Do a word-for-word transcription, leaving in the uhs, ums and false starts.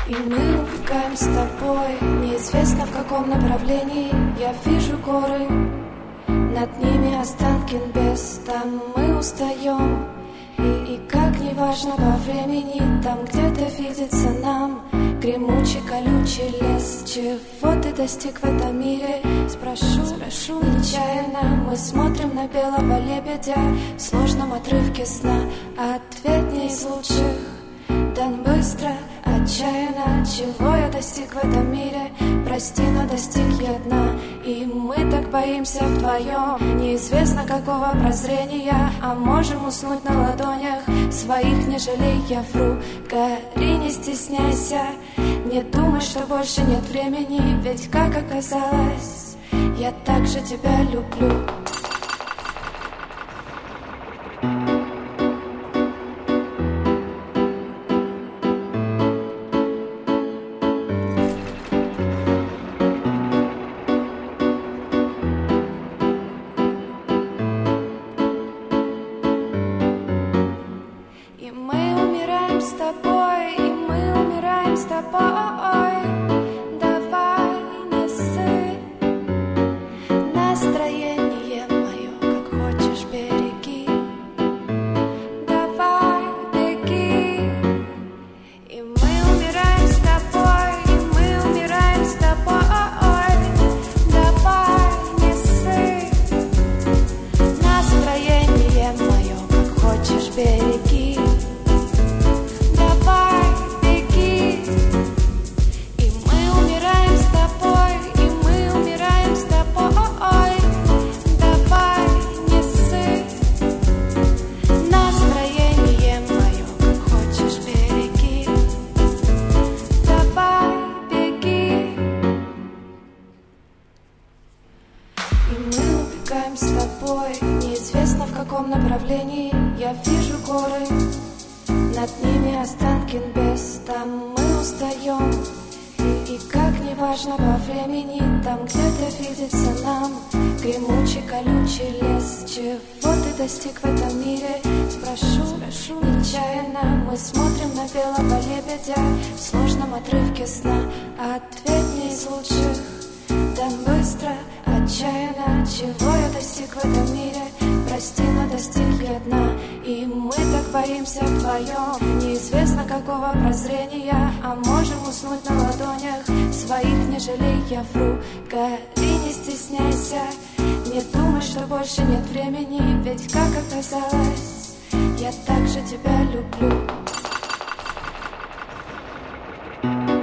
И мы убегаем с тобой, неизвестно в каком направлении. Я вижу горы, над ними останки небес. Там мы устаем, и, и как не важно по времени, там где-то видится нам гремучий колючий лес. Чего ты достиг в этом мире? Спрошу, спрошу нечаянно. Мы смотрим на белого лебедя в сложном отрывке сна. Ответ не из лучших дан быстро, отчаянно. Чего я достиг в этом мире? Прости, но достиг я дна. И мы так боимся вдвоем неизвестно какого прозрения. А можем уснуть на ладонях своих, не жалей, я вру. Гори, не стесняйся, не думай, что больше нет времени. Ведь как оказалось, я так же тебя люблю. С тобой, и мы умираем с тобой. Давай не ссы настроение мое, как хочешь береги. Давай беги. И мы умираем с тобой, и мы умираем с тобой. Давай не ссы настроение мое, как хочешь береги. С тобой, неизвестно в каком направлении. Я вижу горы, над ними останки небес. Там мы устаем, и, и как не важно по времени, там где-то видится нам гремучий колючий лес. Чего ты достиг в этом мире? Спрошу, спрошу нечаянно. Мы смотрим на белого лебедя в сложном отрывке сна. Ответ не из лучших дан быстро, отчаянно. Чего я достиг в этом мире? Прости, но достиг я дна. И мы так боимся вдвоем неизвестно какого прозрения. А можем уснуть на ладонях своих, не жалей, я вру. Гори, не стесняйся, не думай, что больше нет времени. Ведь как оказалось, я так же тебя люблю.